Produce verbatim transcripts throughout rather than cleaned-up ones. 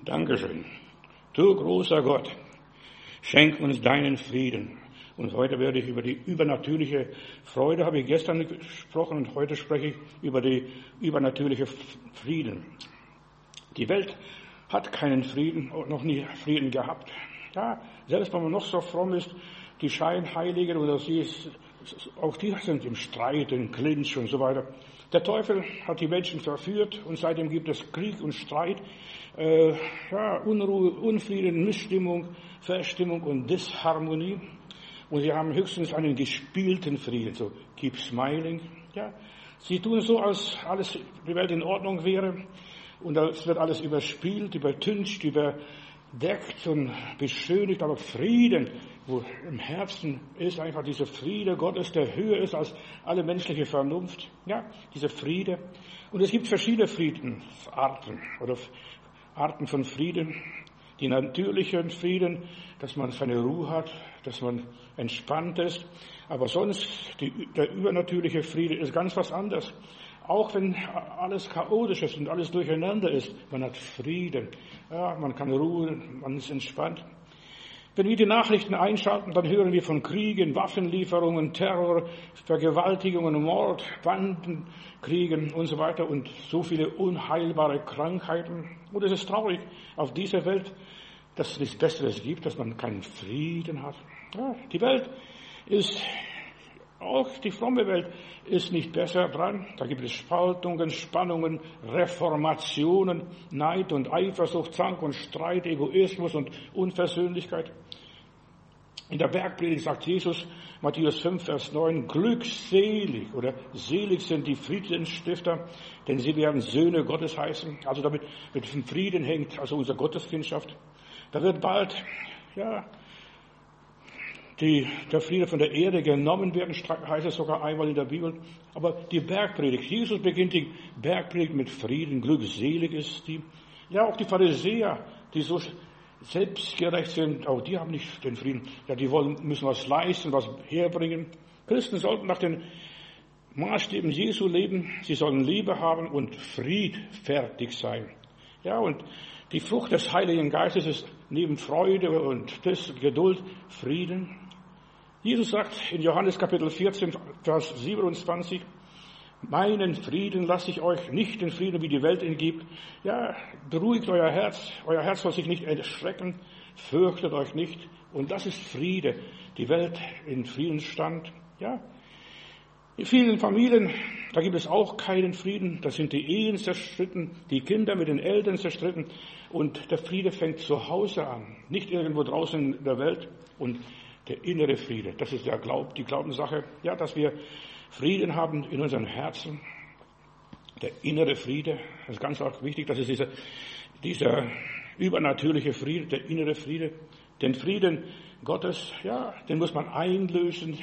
Dankeschön. Du großer Gott, schenk uns deinen Frieden. Und heute werde ich über die übernatürliche Freude, habe ich gestern gesprochen, und heute spreche ich über die übernatürliche Frieden. Die Welt hat keinen Frieden, noch nie Frieden gehabt. Ja, selbst wenn man noch so fromm ist, die Scheinheiligen oder sie ist, auch die sind im Streit, im Clinch und so weiter. Der Teufel hat die Menschen verführt und seitdem gibt es Krieg und Streit, äh, ja, Unruhe, Unfrieden, Missstimmung, Verstimmung und Disharmonie. Und sie haben höchstens einen gespielten Frieden, so keep smiling. Ja, sie tun so, als alles die Welt in Ordnung wäre und es wird alles überspielt, übertüncht, überdeckt und beschönigt, aber Frieden, wo im Herzen ist einfach dieser Friede Gottes, der höher ist als alle menschliche Vernunft. Ja, dieser Friede. Und es gibt verschiedene Friedenarten oder Arten von Frieden. Die natürlichen Frieden, dass man seine Ruhe hat, dass man entspannt ist. Aber sonst, die, der übernatürliche Friede ist ganz was anderes. Auch wenn alles chaotisch ist und alles durcheinander ist, man hat Frieden. Ja, man kann ruhen, man ist entspannt. Wenn wir die Nachrichten einschalten, dann hören wir von Kriegen, Waffenlieferungen, Terror, Vergewaltigungen, Mord, Bandenkriegen und so weiter und so viele unheilbare Krankheiten. Und es ist traurig auf dieser Welt, dass es nichts Besseres gibt, dass man keinen Frieden hat. Ja, die Welt ist, auch die fromme Welt ist nicht besser dran. Da gibt es Spaltungen, Spannungen, Reformationen, Neid und Eifersucht, Zank und Streit, Egoismus und Unversöhnlichkeit. In der Bergpredigt sagt Jesus, Matthäus fünf, Vers neun, glückselig oder selig sind die Friedensstifter, denn sie werden Söhne Gottes heißen. Also damit mit dem Frieden hängt also unsere Gotteskindschaft. Da wird bald, ja, die, der Friede von der Erde genommen werden, heißt es sogar einmal in der Bibel. Aber die Bergpredigt, Jesus beginnt die Bergpredigt mit Frieden, glückselig ist die. Ja, auch die Pharisäer, die so selbstgerecht sind, auch die haben nicht den Frieden. Ja, die wollen, müssen was leisten, was herbringen. Christen sollten nach den Maßstäben Jesu leben. Sie sollen Liebe haben und friedfertig sein. Ja, und die Frucht des Heiligen Geistes ist neben Freude und das Geduld, Frieden. Jesus sagt in Johannes Kapitel vierzehn, Vers siebenundzwanzig, meinen Frieden lasse ich euch, nicht den Frieden, wie die Welt ihn gibt. Ja, beruhigt euer Herz, euer Herz soll sich nicht erschrecken, fürchtet euch nicht. Und das ist Friede, die Welt in Friedensstand. Ja, in vielen Familien, da gibt es auch keinen Frieden, da sind die Ehen zerstritten, die Kinder mit den Eltern zerstritten und der Friede fängt zu Hause an, nicht irgendwo draußen in der Welt. Und der innere Friede, das ist der Glaub, die Glaubenssache, ja, dass wir Frieden haben in unseren Herzen. Der innere Friede, das ist ganz auch wichtig, das ist dieser, dieser übernatürliche Friede, der innere Friede. Den Frieden Gottes, ja, den muss man einlösen.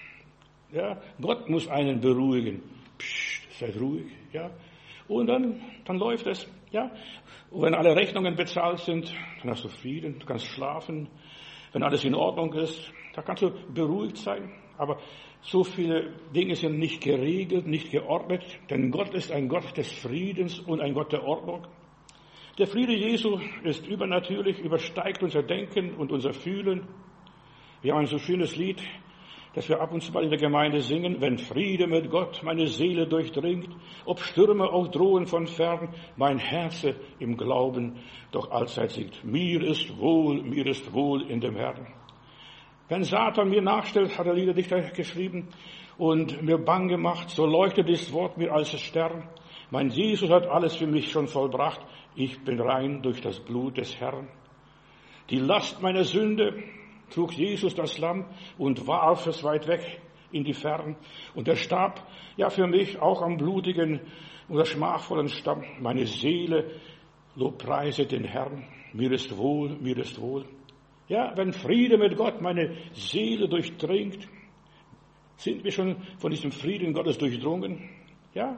Ja, Gott muss einen beruhigen. Psst, seid ruhig, ja. Und dann, dann läuft es, ja. Und wenn alle Rechnungen bezahlt sind, dann hast du Frieden, du kannst schlafen. Wenn alles in Ordnung ist, da kannst du beruhigt sein. Aber so viele Dinge sind nicht geregelt, nicht geordnet, denn Gott ist ein Gott des Friedens und ein Gott der Ordnung. Der Friede Jesu ist übernatürlich, übersteigt unser Denken und unser Fühlen. Wir haben ein so schönes Lied, dass wir ab und zu mal in der Gemeinde singen, wenn Friede mit Gott meine Seele durchdringt, ob Stürme auch drohen von fern, mein Herz im Glauben doch allzeit singt. Mir ist wohl, mir ist wohl in dem Herrn. Wenn Satan mir nachstellt, hat der Liederdichter geschrieben, und mir bang gemacht, so leuchtet das Wort mir als Stern. Mein Jesus hat alles für mich schon vollbracht, ich bin rein durch das Blut des Herrn. Die Last meiner Sünde trug Jesus das Lamm und warf es weit weg in die Fern. Und er starb, ja, für mich auch am blutigen oder schmachvollen Stamm. Meine Seele lobpreise den Herrn. Mir ist wohl, mir ist wohl. Ja, wenn Friede mit Gott meine Seele durchdringt, sind wir schon von diesem Frieden Gottes durchdrungen. Ja,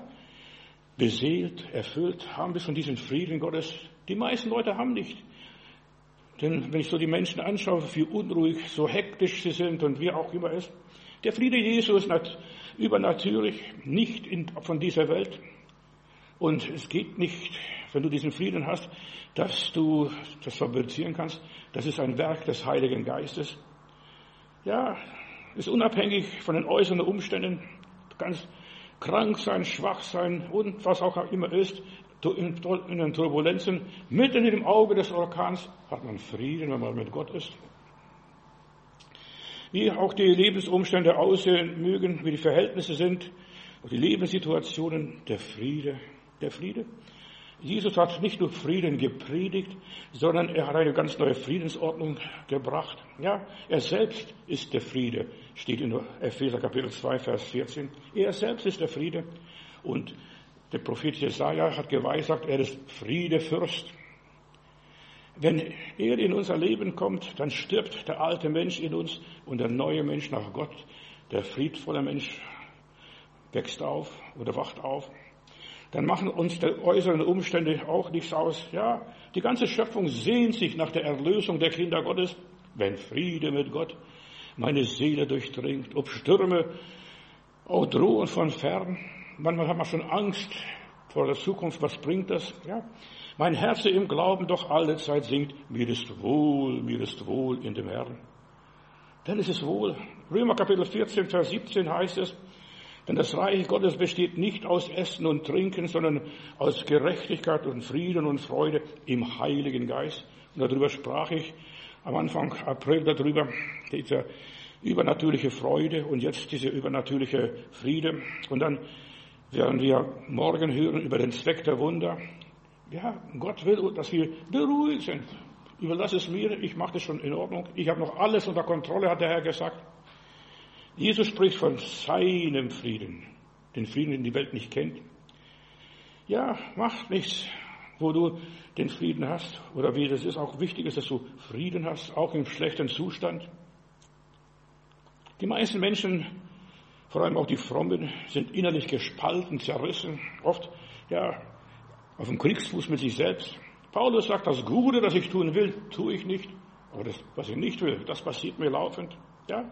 beseelt, erfüllt, haben wir schon diesen Frieden Gottes. Die meisten Leute haben nicht. Denn wenn ich so die Menschen anschaue, wie unruhig, so hektisch sie sind und wie auch immer ist, der Friede Jesu ist übernatürlich, nicht in, von dieser Welt. Und es geht nicht wenn du diesen Frieden hast, dass du das fabrizieren kannst, das ist ein Werk des Heiligen Geistes. Ja, ist unabhängig von den äußeren Umständen. Du kannst krank sein, schwach sein und was auch immer ist. In den Turbulenzen, mitten im Auge des Orkans, hat man Frieden, wenn man mit Gott ist. Wie auch die Lebensumstände aussehen mögen, wie die Verhältnisse sind, und die Lebenssituationen, der Friede, der Friede. Jesus hat nicht nur Frieden gepredigt, sondern er hat eine ganz neue Friedensordnung gebracht. Ja, er selbst ist der Friede, steht in Epheser Kapitel zwei, Vers vierzehn. Er selbst ist der Friede. Und der Prophet Jesaja hat geweissagt, er ist Friedefürst. Wenn er in unser Leben kommt, dann stirbt der alte Mensch in uns und der neue Mensch nach Gott, der friedvolle Mensch, wächst auf oder wacht auf. Dann machen uns die äußeren Umstände auch nichts aus. Ja, die ganze Schöpfung sehnt sich nach der Erlösung der Kinder Gottes, wenn Friede mit Gott meine Seele durchdringt, ob Stürme auch drohen von fern. Manchmal hat man schon Angst vor der Zukunft. Was bringt das? Ja. Mein Herz im Glauben doch alle Zeit singt, mir ist wohl, mir ist wohl in dem Herrn. Dann ist es wohl. Römer Kapitel vierzehn, Vers siebzehn heißt es, denn das Reich Gottes besteht nicht aus Essen und Trinken, sondern aus Gerechtigkeit und Frieden und Freude im Heiligen Geist. Und darüber sprach ich am Anfang April darüber, diese übernatürliche Freude und jetzt diese übernatürliche Friede. Und dann werden wir morgen hören über den Zweck der Wunder. Ja, Gott will, dass wir beruhigt sind. Überlass es mir, ich mache das schon in Ordnung. Ich habe noch alles unter Kontrolle, hat der Herr gesagt. Jesus spricht von seinem Frieden, den Frieden, den die Welt nicht kennt. Ja, macht nichts, wo du den Frieden hast oder wie das ist. Auch wichtig ist, dass du Frieden hast, auch im schlechten Zustand. Die meisten Menschen, vor allem auch die Frommen, sind innerlich gespalten, zerrissen, oft ja auf dem Kriegsfuß mit sich selbst. Paulus sagt, das Gute, das ich tun will, tue ich nicht. Aber das, was ich nicht will, das passiert mir laufend. Ja,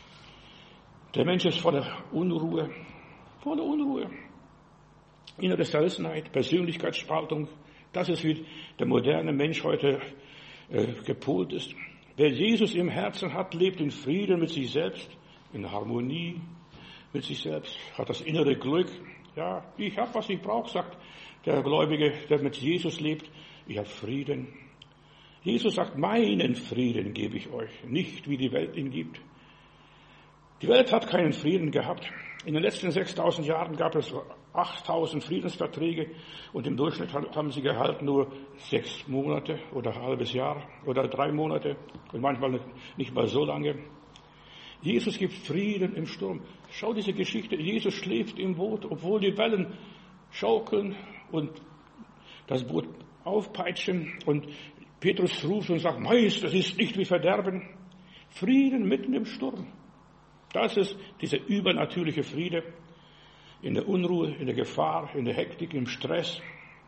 der Mensch ist voller Unruhe, voller Unruhe, innere Zerrissenheit, Persönlichkeitsspaltung. Das ist, wie der moderne Mensch heute äh, gepolt ist. Wer Jesus im Herzen hat, lebt in Frieden mit sich selbst, in Harmonie mit sich selbst, hat das innere Glück. Ja, ich habe, was ich brauche, sagt der Gläubige, der mit Jesus lebt. Ich habe Frieden. Jesus sagt, meinen Frieden gebe ich euch, nicht wie die Welt ihn gibt. Die Welt hat keinen Frieden gehabt. In den letzten sechstausend Jahren gab es achttausend Friedensverträge und im Durchschnitt haben sie gehalten nur sechs Monate oder ein halbes Jahr oder drei Monate und manchmal nicht mal so lange. Jesus gibt Frieden im Sturm. Schau diese Geschichte. Jesus schläft im Boot, obwohl die Wellen schaukeln und das Boot aufpeitschen und Petrus ruft und sagt, Meister, das ist nicht wie Verderben. Frieden mitten im Sturm. Das ist dieser übernatürliche Friede in der Unruhe, in der Gefahr, in der Hektik, im Stress.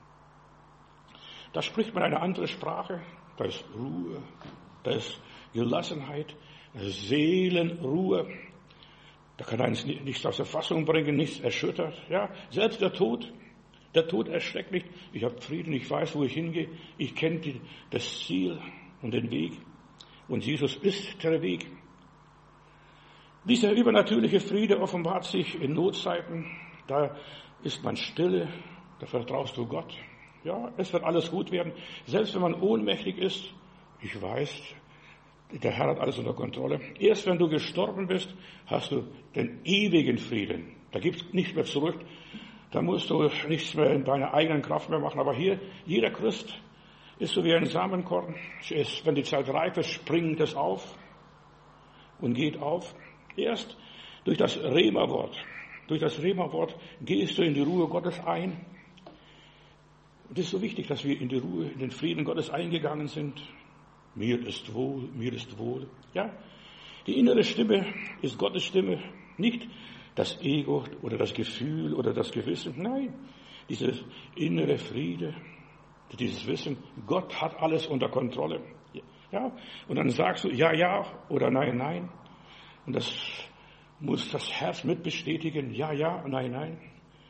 Da spricht man eine andere Sprache. Da ist Ruhe, da ist Gelassenheit, da ist Seelenruhe. Da kann eines nichts aus der Fassung bringen, nichts erschüttert. Ja, selbst der Tod, der Tod erschreckt nicht. Ich habe Frieden, ich weiß, wo ich hingehe. Ich kenne die, das Ziel und den Weg. Und Jesus ist der Weg. Dieser übernatürliche Friede offenbart sich in Notzeiten. Da ist man stille, da vertraust du Gott. Ja, es wird alles gut werden. Selbst wenn man ohnmächtig ist, ich weiß, der Herr hat alles unter Kontrolle. Erst wenn du gestorben bist, hast du den ewigen Frieden. Da gibt es nichts mehr zurück. Da musst du nichts mehr in deiner eigenen Kraft mehr machen. Aber hier, jeder Christ ist so wie ein Samenkorn. Es, wenn die Zeit reif ist, springt es auf und geht auf. Erst durch das Rema-Wort, durch das Rema-Wort gehst du in die Ruhe Gottes ein. Und es ist so wichtig, dass wir in die Ruhe, in den Frieden Gottes eingegangen sind. Mir ist wohl, mir ist wohl. Ja, die innere Stimme ist Gottes Stimme, nicht das Ego oder das Gefühl oder das Gewissen. Nein, dieses innere Friede, dieses Wissen, Gott hat alles unter Kontrolle. Ja, und dann sagst du ja, ja oder nein, nein. Und das muss das Herz mitbestätigen. Ja, ja, nein, nein.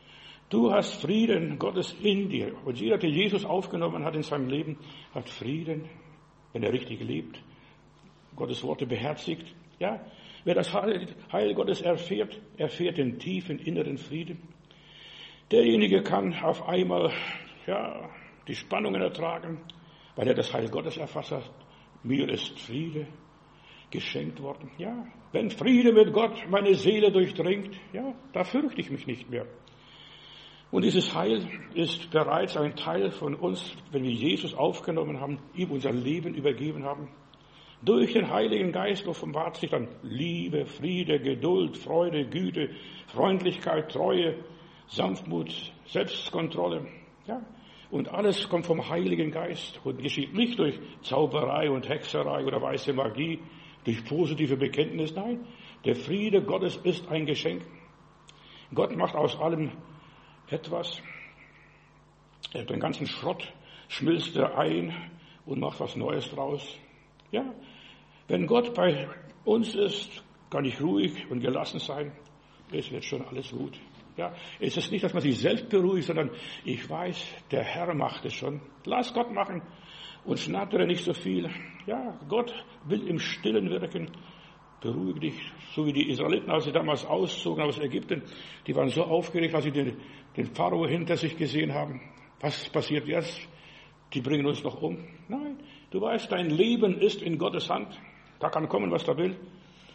Du hast Frieden Gottes in dir. Und jeder, der Jesus aufgenommen hat in seinem Leben, hat Frieden, wenn er richtig lebt, Gottes Worte beherzigt. Ja, wer das Heil Gottes erfährt, erfährt den tiefen inneren Frieden. Derjenige kann auf einmal, ja, die Spannungen ertragen, weil er das Heil Gottes erfasst hat. Mir ist Friede geschenkt worden. Ja, wenn Friede mit Gott meine Seele durchdringt, ja, da fürchte ich mich nicht mehr. Und dieses Heil ist bereits ein Teil von uns, wenn wir Jesus aufgenommen haben, ihm unser Leben übergeben haben. Durch den Heiligen Geist offenbart sich dann Liebe, Friede, Geduld, Freude, Güte, Freundlichkeit, Treue, Sanftmut, Selbstkontrolle. Ja, und alles kommt vom Heiligen Geist und geschieht nicht durch Zauberei und Hexerei oder weiße Magie, durch positive Bekenntnis. Nein, der Friede Gottes ist ein Geschenk. Gott macht aus allem etwas. Er hat den ganzen Schrott, schmilzt er ein und macht was Neues draus. Ja, wenn Gott bei uns ist, kann ich ruhig und gelassen sein. Es wird schon alles gut. Ja, es ist nicht, dass man sich selbst beruhigt, sondern ich weiß, der Herr macht es schon. Lass Gott machen und schnattere nicht so viel. Ja, Gott will im Stillen wirken. Beruhige dich, so wie die Israeliten, als sie damals auszogen aus Ägypten, die waren so aufgeregt, als sie den, den Pharao hinter sich gesehen haben. Was passiert jetzt? Die bringen uns doch um. Nein, du weißt, dein Leben ist in Gottes Hand. Da kann kommen, was da will.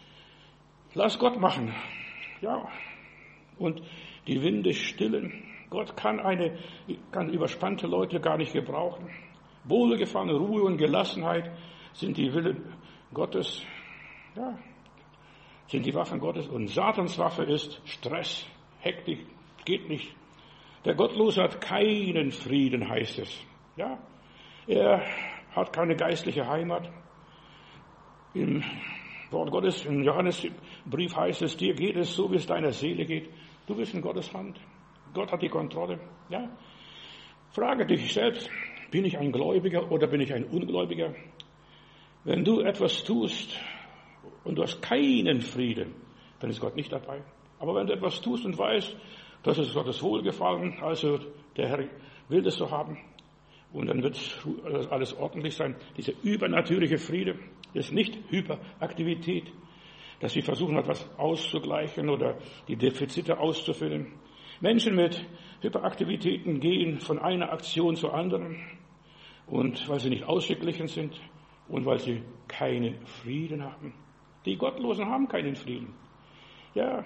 Lass Gott machen. Ja, und die Winde stillen. Gott kann eine, kann überspannte Leute gar nicht gebrauchen. Wohlgefallen, Ruhe und Gelassenheit sind die Willen Gottes. Ja, sind die Waffen Gottes. Und Satans Waffe ist Stress, Hektik, geht nicht. Der Gottlose hat keinen Frieden, heißt es. Ja, er hat keine geistliche Heimat. Im Wort Gottes, im Johannesbrief heißt es, dir geht es so, wie es deiner Seele geht. Du bist in Gottes Hand. Gott hat die Kontrolle. Ja, frage dich selbst, bin ich ein Gläubiger oder bin ich ein Ungläubiger? Wenn du etwas tust, und du hast keinen Frieden, dann ist Gott nicht dabei. Aber wenn du etwas tust und weißt, das ist Gottes Wohlgefallen, also der Herr will das so haben, und dann wird alles ordentlich sein. Dieser übernatürliche Friede ist nicht Hyperaktivität, dass sie versuchen, etwas auszugleichen oder die Defizite auszufüllen. Menschen mit Hyperaktivitäten gehen von einer Aktion zur anderen, und weil sie nicht ausgeglichen sind und weil sie keinen Frieden haben. Die Gottlosen haben keinen Frieden. Ja,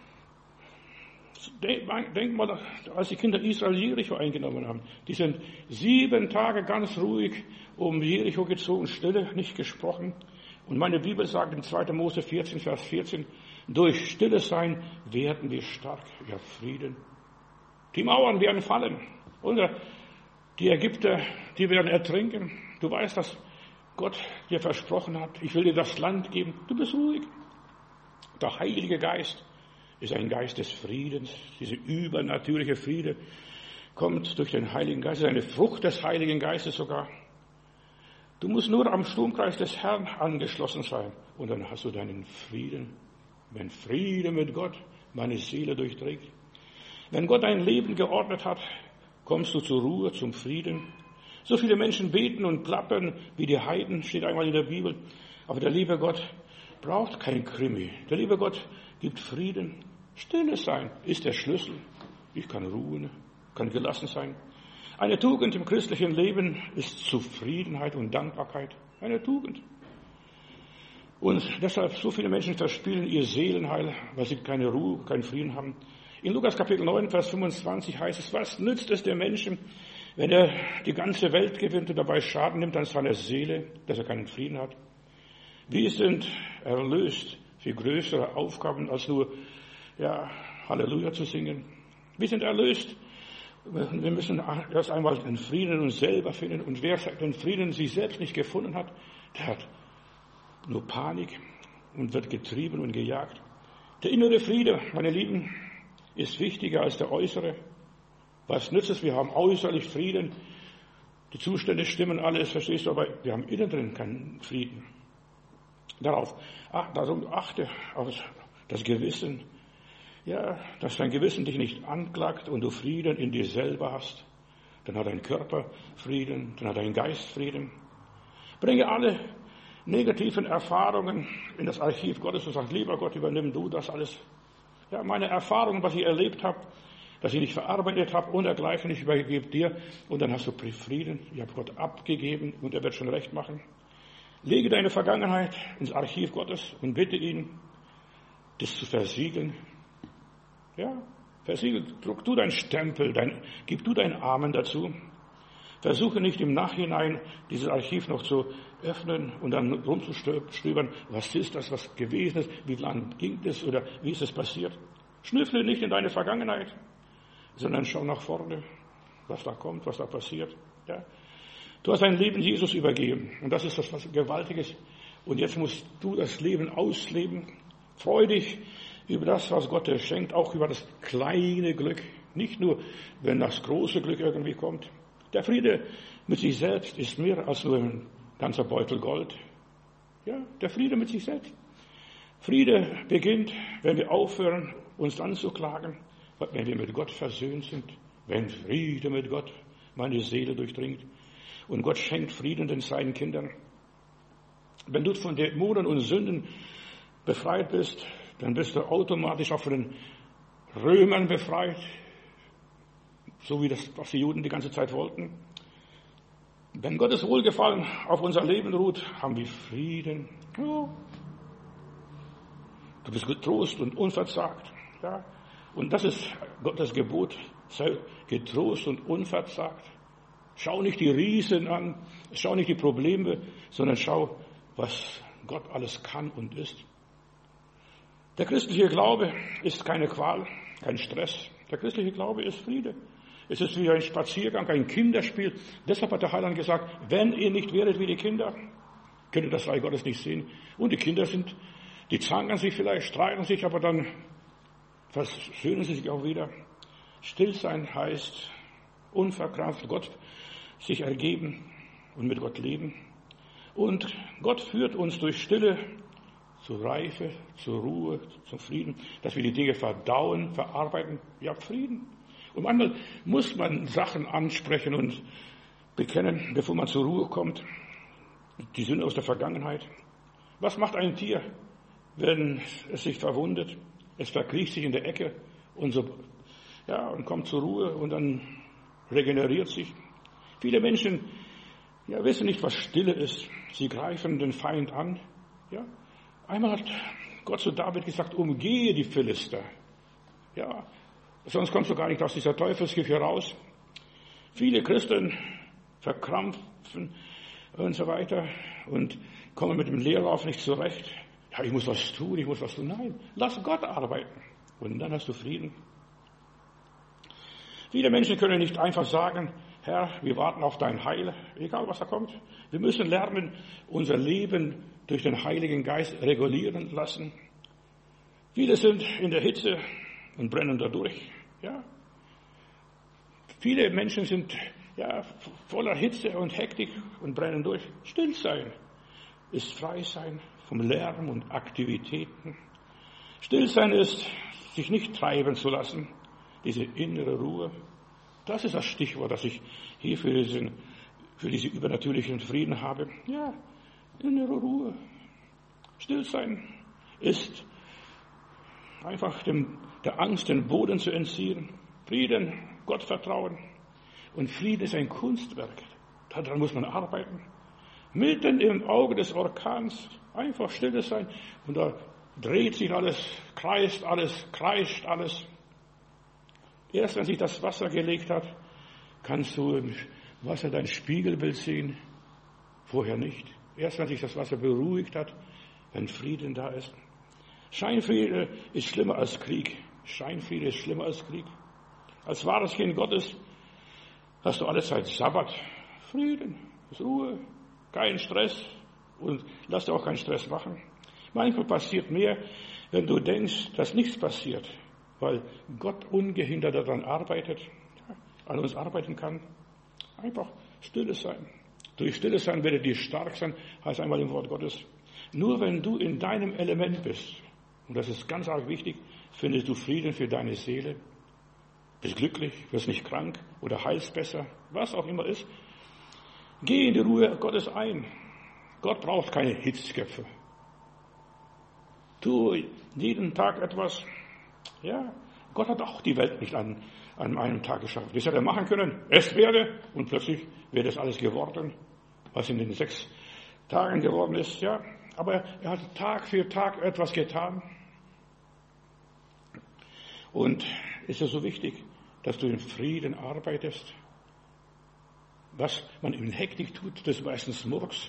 denk mal, als die Kinder Israel Jericho eingenommen haben. Die sind sieben Tage ganz ruhig um Jericho gezogen, Stille, nicht gesprochen. Und meine Bibel sagt in zweiter Mose vierzehn, Vers vierzehn, durch Stilles Sein werden wir stark. Ja, Frieden. Die Mauern werden fallen. Und die Ägypter, die werden ertrinken. Du weißt, dass Gott dir versprochen hat, ich will dir das Land geben. Du bist ruhig. Der Heilige Geist ist ein Geist des Friedens. Diese übernatürliche Friede kommt durch den Heiligen Geist. Es ist eine Frucht des Heiligen Geistes sogar. Du musst nur am Stromkreis des Herrn angeschlossen sein. Und dann hast du deinen Frieden. Wenn Friede mit Gott meine Seele durchdringt. Wenn Gott dein Leben geordnet hat, kommst du zur Ruhe, zum Frieden. So viele Menschen beten und plappern wie die Heiden, steht einmal in der Bibel. Aber der liebe Gott braucht kein Krimi. Der liebe Gott gibt Frieden. Stille sein ist der Schlüssel. Ich kann ruhen, kann gelassen sein. Eine Tugend im christlichen Leben ist Zufriedenheit und Dankbarkeit. Eine Tugend. Und deshalb so viele Menschen verspielen ihr Seelenheil, weil sie keine Ruhe, keinen Frieden haben. In Lukas Kapitel neun, Vers fünfundzwanzig heißt es, was nützt es dem Menschen, wenn er die ganze Welt gewinnt und dabei Schaden nimmt an seiner Seele, dass er keinen Frieden hat? Wir sind erlöst für größere Aufgaben, als nur, ja, Halleluja zu singen. Wir sind erlöst. Wir müssen erst einmal den Frieden in uns selber finden. Und wer den Frieden in sich selbst nicht gefunden hat, der hat nur Panik und wird getrieben und gejagt. Der innere Friede, meine Lieben, ist wichtiger als der äußere. Was nützt es? Wir haben äußerlich Frieden. Die Zustände stimmen alles, verstehst du, aber wir haben innen drin keinen Frieden. Darauf, ach, darum achte auf das Gewissen. ja, dass dein Gewissen dich nicht anklagt und du Frieden in dir selber hast. Dann hat dein Körper Frieden, dann hat dein Geist Frieden. Bringe alle negativen Erfahrungen in das Archiv Gottes und sag, lieber Gott, übernimm du das alles. Ja, meine Erfahrungen, was ich erlebt habe, dass ich nicht verarbeitet habe und dergleichen, ich übergebe dir und dann hast du Frieden. Ich habe Gott abgegeben und er wird schon recht machen. Lege deine Vergangenheit ins Archiv Gottes und bitte ihn, das zu versiegeln. Ja, versiegel, druck du deinen Stempel, dein, gib du deinen Amen dazu. Versuche nicht im Nachhinein dieses Archiv noch zu öffnen und dann rumzustöbern, was ist das, was gewesen ist, wie lange ging das oder wie ist es passiert. Schnüffle nicht in deine Vergangenheit, sondern schau nach vorne, was da kommt, was da passiert. Ja. Du hast dein Leben Jesus übergeben und das ist das was Gewaltiges. Und jetzt musst du das Leben ausleben. Freu dich über das, was Gott dir schenkt, auch über das kleine Glück. Nicht nur, wenn das große Glück irgendwie kommt. Der Friede mit sich selbst ist mehr als nur ein ganzer Beutel Gold. Ja, der Friede mit sich selbst. Friede beginnt, wenn wir aufhören, uns anzuklagen, wenn wir mit Gott versöhnt sind, wenn Friede mit Gott meine Seele durchdringt. Und Gott schenkt Frieden den seinen Kindern. Wenn du von Dämonen und Sünden befreit bist, dann bist du automatisch auch von den Römern befreit, so wie das, was die Juden die ganze Zeit wollten. Wenn Gottes Wohlgefallen auf unser Leben ruht, haben wir Frieden. Ja. Du bist getrost und unverzagt. Ja. Und das ist Gottes Gebot. Sei getrost und unverzagt. Schau nicht die Riesen an, schau nicht die Probleme, sondern schau, was Gott alles kann und ist. Der christliche Glaube ist keine Qual, kein Stress. Der christliche Glaube ist Friede. Es ist wie ein Spaziergang, ein Kinderspiel. Deshalb hat der Heiland gesagt, wenn ihr nicht wäret wie die Kinder, könnt ihr das Reich Gottes nicht sehen. Und die Kinder sind, die zanken sich vielleicht, streiten sich, aber dann versöhnen sie sich auch wieder. Stillsein heißt unverkrampft Gott sich ergeben und mit Gott leben. Und Gott führt uns durch Stille zur Reife, zur Ruhe, zum Frieden, dass wir die Dinge verdauen, verarbeiten. Ihr habt Frieden. Und manchmal muss man Sachen ansprechen und bekennen, bevor man zur Ruhe kommt. Die Sünde aus der Vergangenheit. Was macht ein Tier, wenn es sich verwundet? Es verkriecht sich in der Ecke und so, ja, und kommt zur Ruhe und dann regeneriert sich. Viele Menschen, ja, wissen nicht, was Stille ist. Sie greifen den Feind an, ja. Einmal hat Gott zu David gesagt, umgehe die Philister. Ja, sonst kommst du gar nicht aus dieser Teufelsküche raus. Viele Christen verkrampfen und so weiter und kommen mit dem Leerlauf nicht zurecht. Ja, ich muss was tun, ich muss was tun. Nein, lass Gott arbeiten. Und dann hast du Frieden. Viele Menschen können nicht einfach sagen, Herr, wir warten auf dein Heil, egal was da kommt. Wir müssen lernen, unser Leben durch den Heiligen Geist regulieren lassen. Viele sind in der Hitze und brennen dadurch. Ja. Viele Menschen sind ja, voller Hitze und Hektik und brennen durch. Still sein ist frei sein vom Lärm und Aktivitäten. Still sein ist, sich nicht treiben zu lassen, diese innere Ruhe. Das ist das Stichwort, das ich hier für diesen, für diesen übernatürlichen Frieden habe. Ja, innere Ruhe. Stillsein ist einfach dem, der Angst den Boden zu entziehen. Frieden, Gott vertrauen. Und Frieden ist ein Kunstwerk. Daran muss man arbeiten. Mitten im Auge des Orkans einfach still sein. Und da dreht sich alles, kreist alles, kreischt alles. Erst wenn sich das Wasser gelegt hat, kannst du im Wasser dein Spiegelbild sehen. Vorher nicht. Erst wenn sich das Wasser beruhigt hat, wenn Frieden da ist. Scheinfriede ist schlimmer als Krieg. Scheinfriede ist schlimmer als Krieg. Als wahres Kind Gottes hast du alle Zeit Sabbat. Frieden, Ruhe, kein Stress und lass dir auch keinen Stress machen. Manchmal passiert mehr, wenn du denkst, dass nichts passiert, weil Gott ungehindert daran arbeitet, an uns arbeiten kann. Einfach stille sein. Durch stille sein werdet ihr stark sein, heißt einmal im Wort Gottes. Nur wenn du in deinem Element bist, und das ist ganz arg wichtig, Findest du Frieden für deine Seele? Bist glücklich, wirst nicht krank oder heilst besser, was auch immer ist. Geh in die Ruhe Gottes ein. Gott braucht keine Hitzköpfe. Tu jeden Tag etwas. Ja, Gott hat auch die Welt nicht an, an einem Tag geschaffen. Das hätte er machen können. Es werde, und plötzlich wäre das alles geworden, was in den sechs Tagen geworden ist. Ja, aber er hat Tag für Tag etwas getan. Und ist es so wichtig, dass du in Frieden arbeitest? Was man in Hektik tut, das ist meistens Murks.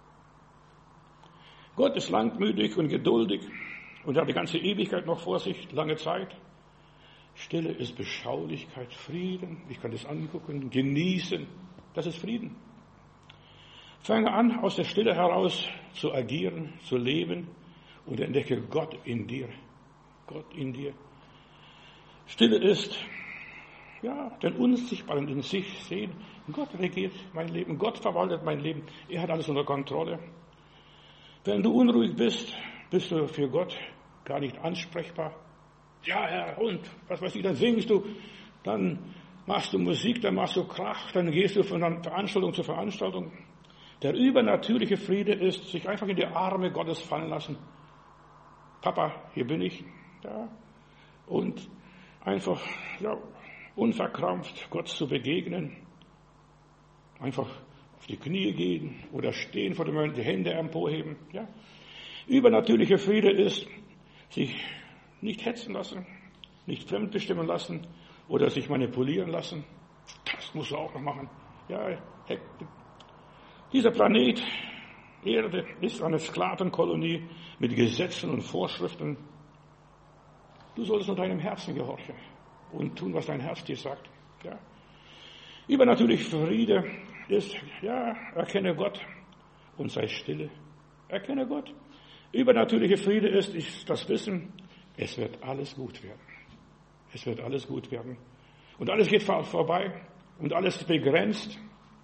Gott ist langmütig und geduldig und hat die ganze Ewigkeit noch vor sich, lange Zeit. Stille ist Beschaulichkeit, Frieden. Ich kann das angucken, genießen. Das ist Frieden. Fange an, aus der Stille heraus zu agieren, zu leben und entdecke Gott in dir. Gott in dir. Stille ist, ja, den Unsichtbaren in sich sehen. Gott regiert mein Leben. Gott verwaltet mein Leben. Er hat alles unter Kontrolle. Wenn du unruhig bist, bist du für Gott gar nicht ansprechbar. Ja, Herr, und was weiß ich, dann singst du, dann machst du Musik, dann machst du Krach, dann gehst du von Veranstaltung zu Veranstaltung. Der übernatürliche Friede ist, sich einfach in die Arme Gottes fallen lassen. Papa, hier bin ich. Ja. Und einfach, ja, unverkrampft Gott zu begegnen. Einfach auf die Knie gehen oder stehen vor dem Herrn, die Hände emporheben. Ja. Übernatürlicher Friede ist, sich nicht hetzen lassen, nicht fremdbestimmen lassen oder sich manipulieren lassen. Das musst du auch noch machen. Ja, dieser Planet Erde ist eine Sklavenkolonie mit Gesetzen und Vorschriften. Du solltest nur deinem Herzen gehorchen und tun, was dein Herz dir sagt. Ja. Übernatürlich Friede ist, ja, erkenne Gott und sei stille. Erkenne Gott. Übernatürliche Friede ist, ist das Wissen, es wird alles gut werden. Es wird alles gut werden. Und alles geht vorbei und alles ist begrenzt.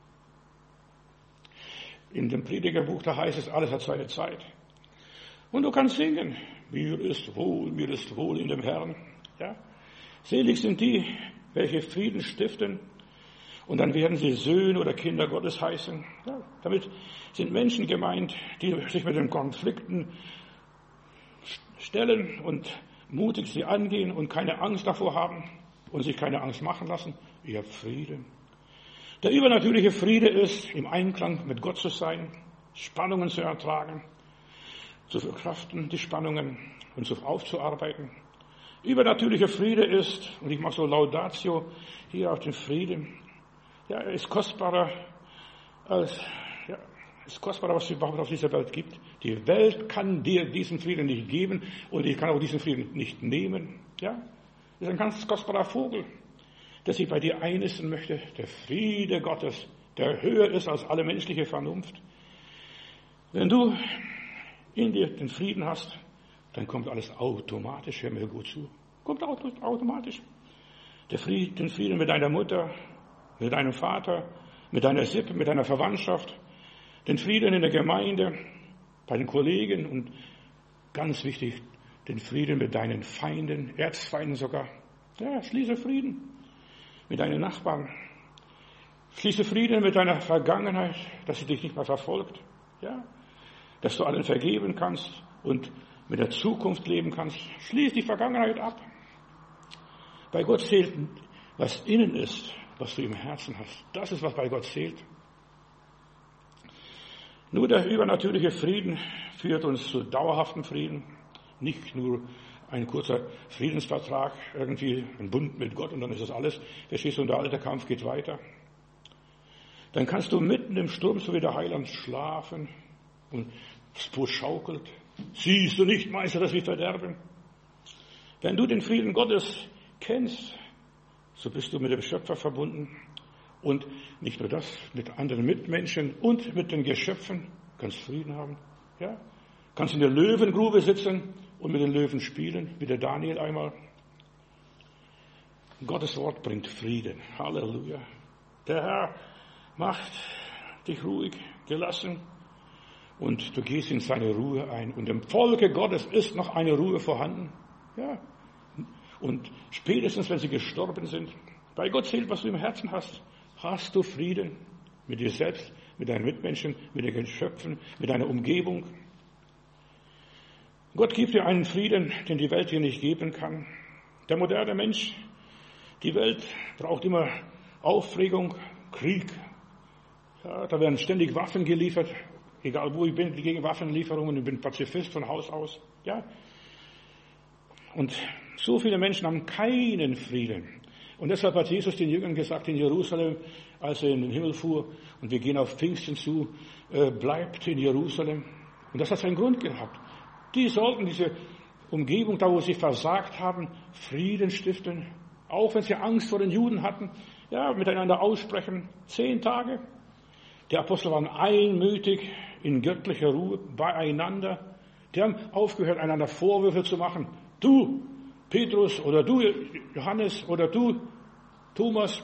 In dem Predigerbuch, da heißt es, alles hat seine Zeit. Und du kannst singen, mir ist wohl, mir ist wohl in dem Herrn. Ja? Selig sind die, welche Frieden stiften. Und dann werden sie Söhne oder Kinder Gottes heißen. Ja, damit sind Menschen gemeint, die sich mit den Konflikten stellen und mutig sie angehen und keine Angst davor haben und sich keine Angst machen lassen. Ihr habt Frieden. Der übernatürliche Friede ist, im Einklang mit Gott zu sein, Spannungen zu ertragen, zu verkraften, die Spannungen und so aufzuarbeiten. Übernatürlicher Friede ist, und ich mache so Laudatio hier auf den Frieden, ja, er ist kostbarer als, ja, ist kostbarer, was es überhaupt auf dieser Welt gibt. Die Welt kann dir diesen Frieden nicht geben und ich kann auch diesen Frieden nicht nehmen. Ja, das ist ein ganz kostbarer Vogel, der sich bei dir einnisten möchte. Der Friede Gottes, der höher ist als alle menschliche Vernunft. Wenn du in dir den Frieden hast, dann kommt alles automatisch, hör mir gut zu, kommt automatisch. Der Frieden, den Frieden mit deiner Mutter, mit deinem Vater, mit deiner Sippe, mit deiner Verwandtschaft, den Frieden in der Gemeinde, bei den Kollegen und ganz wichtig, den Frieden mit deinen Feinden, Erzfeinden sogar. Ja, schließe Frieden mit deinen Nachbarn. Schließe Frieden mit deiner Vergangenheit, dass sie dich nicht mehr verfolgt. Ja, dass du allen vergeben kannst und mit der Zukunft leben kannst. Schließ die Vergangenheit ab. Bei Gott zählt, was innen ist, was du im Herzen hast. Das ist, was bei Gott zählt. Nur der übernatürliche Frieden führt uns zu dauerhaftem Frieden. Nicht nur ein kurzer Friedensvertrag, irgendwie ein Bund mit Gott und dann ist das alles. Verstehst du, und der alte Kampf geht weiter. Dann kannst du mitten im Sturm so wie der Heiland schlafen und das Boot schaukelt. Siehst du nicht, Meister, dass wir verderben? Wenn du den Frieden Gottes kennst, so bist du mit dem Schöpfer verbunden und nicht nur das, mit anderen Mitmenschen und mit den Geschöpfen kannst Frieden haben. Ja? Kannst in der Löwengrube sitzen und mit den Löwen spielen, wie der Daniel einmal. Gottes Wort bringt Frieden. Halleluja. Der Herr macht dich ruhig, gelassen und du gehst in seine Ruhe ein. Und im Volke Gottes ist noch eine Ruhe vorhanden. Ja, Und spätestens, wenn sie gestorben sind, bei Gott zählt, was du im Herzen hast. Hast du Frieden mit dir selbst, mit deinen Mitmenschen, mit den Geschöpfen, mit deiner Umgebung? Gott gibt dir einen Frieden, den die Welt dir nicht geben kann. Der moderne Mensch, die Welt braucht immer Aufregung, Krieg. Ja, da werden ständig Waffen geliefert. Egal wo ich bin, gegen Waffenlieferungen. Ich bin Pazifist von Haus aus. Ja. Und so viele Menschen haben keinen Frieden. Und deshalb hat Jesus den Jüngern gesagt in Jerusalem, als er in den Himmel fuhr, und wir gehen auf Pfingsten zu, äh, bleibt in Jerusalem. Und das hat seinen Grund gehabt. Die sollten diese Umgebung, da wo sie versagt haben, Frieden stiften. Auch wenn sie Angst vor den Juden hatten, ja, miteinander aussprechen. Zehn Tage. Die Apostel waren einmütig in göttlicher Ruhe beieinander. Die haben aufgehört, einander Vorwürfe zu machen. Du, Petrus, oder du, Johannes, oder du, Thomas.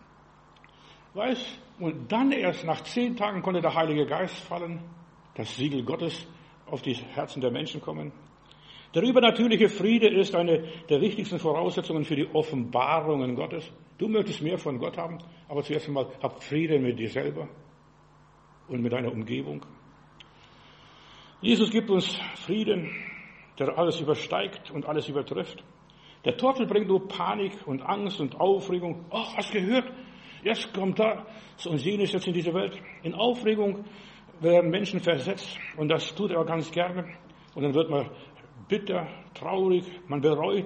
Weißt? Und dann erst nach zehn Tagen konnte der Heilige Geist fallen, das Siegel Gottes auf die Herzen der Menschen kommen. Der übernatürliche Friede ist eine der wichtigsten Voraussetzungen für die Offenbarungen Gottes. Du möchtest mehr von Gott haben, aber zuerst einmal hab Frieden mit dir selber und mit deiner Umgebung. Jesus gibt uns Frieden, der alles übersteigt und alles übertrifft. Der Teufel bringt nur Panik und Angst und Aufregung. Ach, hast du gehört? Jetzt kommt da und jenes jetzt in diese Welt. In Aufregung werden Menschen versetzt und das tut er ganz gerne. Und dann wird man bitter, traurig, man bereut,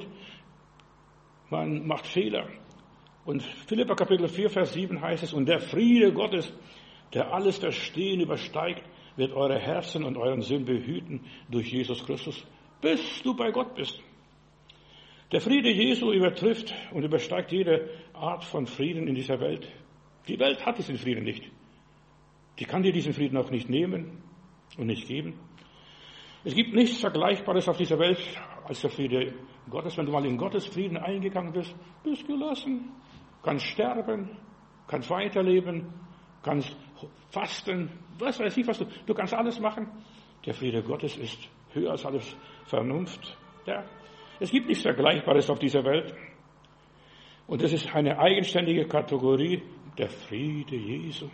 man macht Fehler. Und Philipper Kapitel vier, Vers sieben heißt es, und der Friede Gottes, der alles Verstehen übersteigt, wird eure Herzen und euren Sinn behüten durch Jesus Christus, bis du bei Gott bist. Der Friede Jesu übertrifft und übersteigt jede Art von Frieden in dieser Welt. Die Welt hat diesen Frieden nicht. Die kann dir diesen Frieden auch nicht nehmen und nicht geben. Es gibt nichts Vergleichbares auf dieser Welt als der Friede Gottes. Wenn du mal in Gottes Frieden eingegangen bist, bist gelassen, kannst sterben, kannst weiterleben, kannst fasten, was weiß ich was du, du kannst alles machen. Der Friede Gottes ist höher als alles Vernunft. Ja. Es gibt nichts Vergleichbares auf dieser Welt. Und das ist eine eigenständige Kategorie, der Friede Jesu.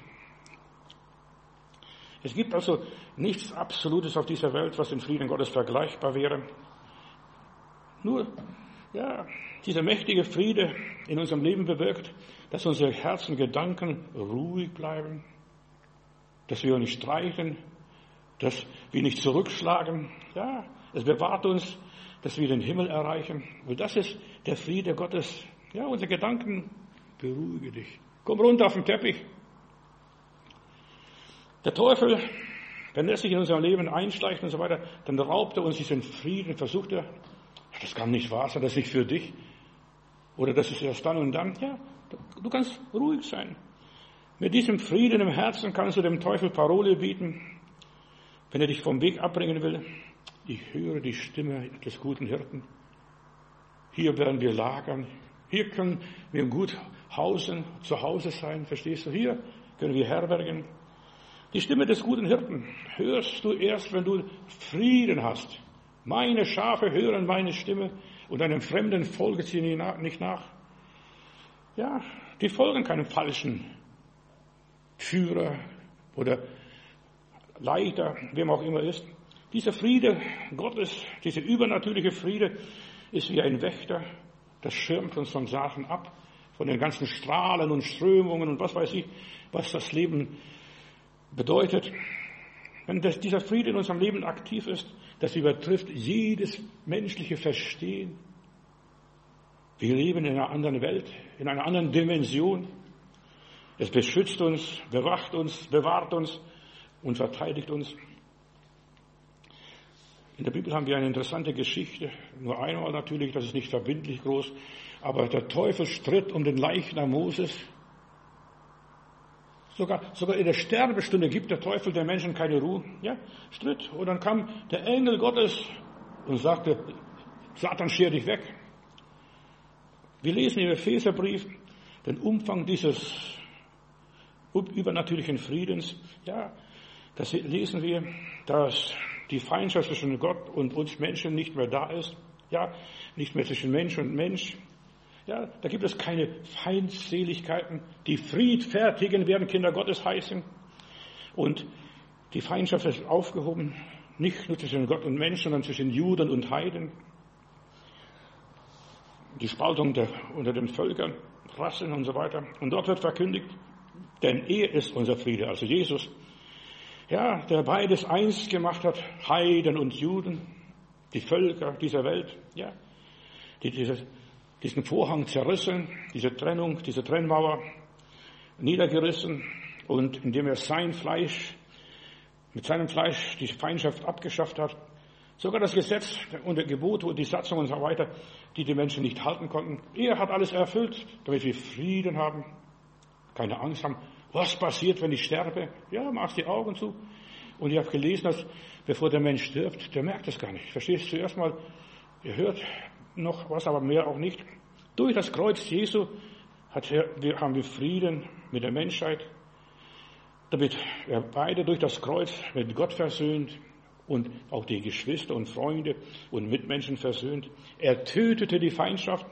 Es gibt also nichts Absolutes auf dieser Welt, was dem Frieden Gottes vergleichbar wäre. Nur, ja, dieser mächtige Friede in unserem Leben bewirkt, dass unsere Herzen, Gedanken ruhig bleiben, dass wir nicht streiten, dass wir nicht zurückschlagen. Ja, es bewahrt uns, dass wir den Himmel erreichen. Und das ist der Friede Gottes. Ja, unsere Gedanken, beruhige dich. Komm runter auf den Teppich. Der Teufel, wenn er sich in unserem Leben einschleicht und so weiter, dann raubt er uns diesen Frieden, versucht er, das kann nicht wahr sein, das ist nicht für dich. Oder das ist erst dann und dann. Ja, du kannst ruhig sein. Mit diesem Frieden im Herzen kannst du dem Teufel Parole bieten, wenn er dich vom Weg abbringen will. Ich höre die Stimme des guten Hirten. Hier werden wir lagern. Hier können wir gut hausen, zu Hause sein. Verstehst du? Hier können wir herbergen. Die Stimme des guten Hirten hörst du erst, wenn du Frieden hast. Meine Schafe hören meine Stimme und einem Fremden folgen sie nicht nach. Ja, die folgen keinem falschen Führer oder Leiter, wem auch immer ist. Dieser Friede Gottes, dieser übernatürliche Friede ist wie ein Wächter, das schirmt uns von Sachen ab, von den ganzen Strahlen und Strömungen und was weiß ich, was das Leben bedeutet. Wenn das, dieser Friede in unserem Leben aktiv ist, das übertrifft jedes menschliche Verstehen. Wir leben in einer anderen Welt, in einer anderen Dimension. Es beschützt uns, bewacht uns, bewahrt uns und verteidigt uns. In der Bibel haben wir eine interessante Geschichte, nur einmal natürlich, das ist nicht verbindlich groß, aber der Teufel stritt um den Leichnam Moses. Sogar, sogar in der Sterbestunde gibt der Teufel den Menschen keine Ruhe. Ja, stritt. Und dann kam der Engel Gottes und sagte, Satan, scher dich weg. Wir lesen im Epheserbrief den Umfang dieses übernatürlichen Friedens. Ja, das lesen wir, dass die Feindschaft zwischen Gott und uns Menschen nicht mehr da ist. Ja, nicht mehr zwischen Mensch und Mensch. Ja, da gibt es keine Feindseligkeiten. Die Friedfertigen werden Kinder Gottes heißen. Und die Feindschaft ist aufgehoben, nicht nur zwischen Gott und Mensch, sondern zwischen Juden und Heiden. Die Spaltung der, unter den Völkern, Rassen und so weiter. Und dort wird verkündigt, denn er ist unser Friede, also Jesus. Ja, der beides eins gemacht hat, Heiden und Juden, die Völker dieser Welt, ja, die diese, diesen Vorhang zerrissen, diese Trennung, diese Trennmauer niedergerissen und indem er sein Fleisch, mit seinem Fleisch die Feindschaft abgeschafft hat, sogar das Gesetz und die Gebote und die Satzungen und so weiter, die die Menschen nicht halten konnten. Er hat alles erfüllt, damit wir Frieden haben, keine Angst haben. Was passiert, wenn ich sterbe? Ja, machst die Augen zu. Und ich habe gelesen, dass bevor der Mensch stirbt, der merkt es gar nicht. Verstehst du? Zuerst mal, er hört noch was, aber mehr auch nicht. Durch das Kreuz Jesu hat er, wir, haben wir Frieden mit der Menschheit, damit wir beide durch das Kreuz mit Gott versöhnt und auch die Geschwister und Freunde und Mitmenschen versöhnt. Er tötete die Feindschaft.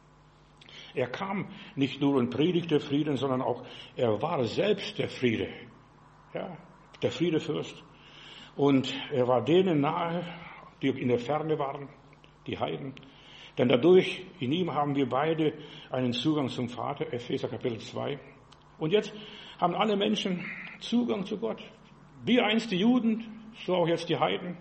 Er kam nicht nur und predigte Frieden, sondern auch, er war selbst der Friede. Ja, der Friedefürst. Und er war denen nahe, die in der Ferne waren, die Heiden. Denn dadurch, in ihm haben wir beide einen Zugang zum Vater, Epheser Kapitel zwei. Und jetzt haben alle Menschen Zugang zu Gott. Wie einst die Juden, so auch jetzt die Heiden,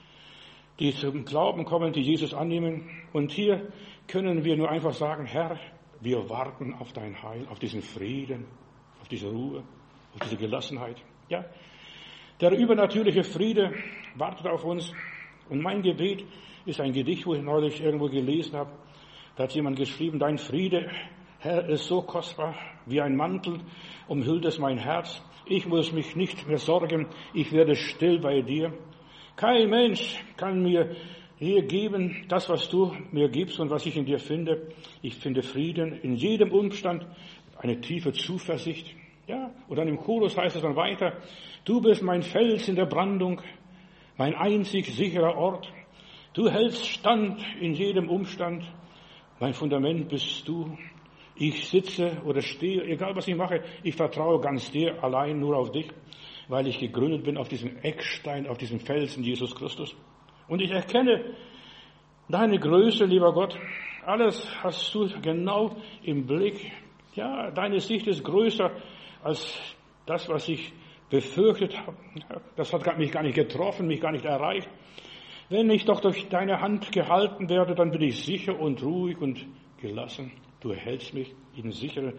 die zum Glauben kommen, die Jesus annehmen. Und hier können wir nur einfach sagen, Herr, wir warten auf dein Heil, auf diesen Frieden, auf diese Ruhe, auf diese Gelassenheit. Ja, der übernatürliche Friede wartet auf uns. Und mein Gebet ist ein Gedicht, wo ich neulich irgendwo gelesen habe. Da hat jemand geschrieben, dein Friede, Herr, ist so kostbar wie ein Mantel, umhüllt es mein Herz. Ich muss mich nicht mehr sorgen, ich werde still bei dir. Kein Mensch kann mir hier geben, das, was du mir gibst und was ich in dir finde. Ich finde Frieden in jedem Umstand, eine tiefe Zuversicht. Ja, und dann im Chorus heißt es dann weiter, du bist mein Fels in der Brandung, mein einzig sicherer Ort. Du hältst stand in jedem Umstand, mein Fundament bist du. Ich sitze oder stehe, egal was ich mache, ich vertraue ganz dir, allein nur auf dich, weil ich gegründet bin auf diesem Eckstein, auf diesem Felsen Jesus Christus. Und ich erkenne deine Größe, lieber Gott. Alles hast du genau im Blick. Ja, deine Sicht ist größer als das, was ich befürchtet habe. Das hat mich gar nicht getroffen, mich gar nicht erreicht. Wenn ich doch durch deine Hand gehalten werde, dann bin ich sicher und ruhig und gelassen. Du erhältst mich in sicheren,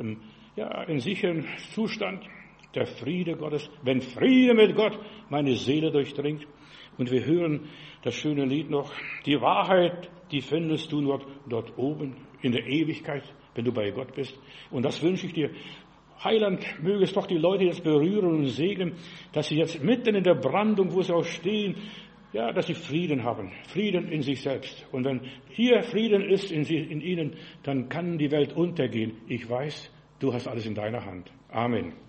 ja, in sicheren Zustand. Der Friede Gottes, wenn Friede mit Gott meine Seele durchdringt. Und wir hören das schöne Lied noch. Die Wahrheit, die findest du nur dort oben in der Ewigkeit, wenn du bei Gott bist. Und das wünsche ich dir. Heiland, möge es doch die Leute jetzt berühren und segnen, dass sie jetzt mitten in der Brandung, wo sie auch stehen, ja, dass sie Frieden haben. Frieden in sich selbst. Und wenn hier Frieden ist in, sie, in ihnen, dann kann die Welt untergehen. Ich weiß, du hast alles in deiner Hand. Amen.